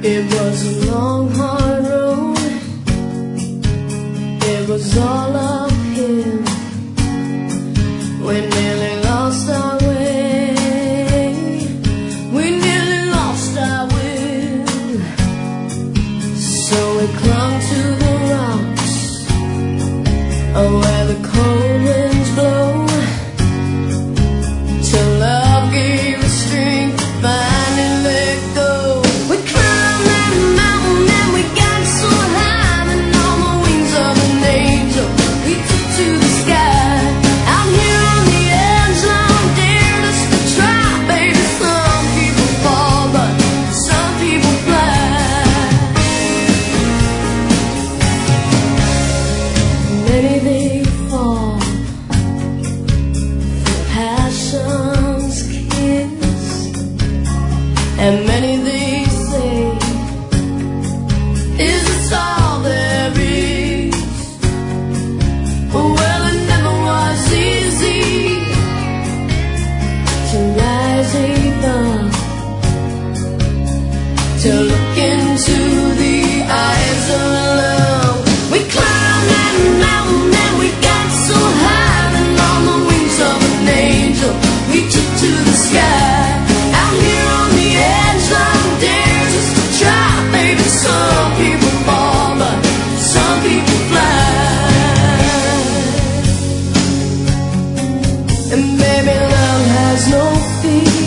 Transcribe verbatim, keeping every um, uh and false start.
It was a long, hard road. It was all uphill. We nearly lost our way. We nearly lost our will. So we clung to the rocks, oh, where the cold winds blow, till love gave us strength to finally let go. We climbed that mountain and we got so high, and on the wings of an angel we took to the sky. Out here on the edge, long dared us to try, baby. Some people fall, but some people fly. Many they fall for passion's kiss, and many they say, is this all there is? Well, it never was easy to rise above, to look into the eyes of love. We climbed that mountain and we got so high, and on the wings of an angel we took to the sky. Out here on the edge, long dares us to try, baby. Some people fall, but some people fly. And baby, love has no fear.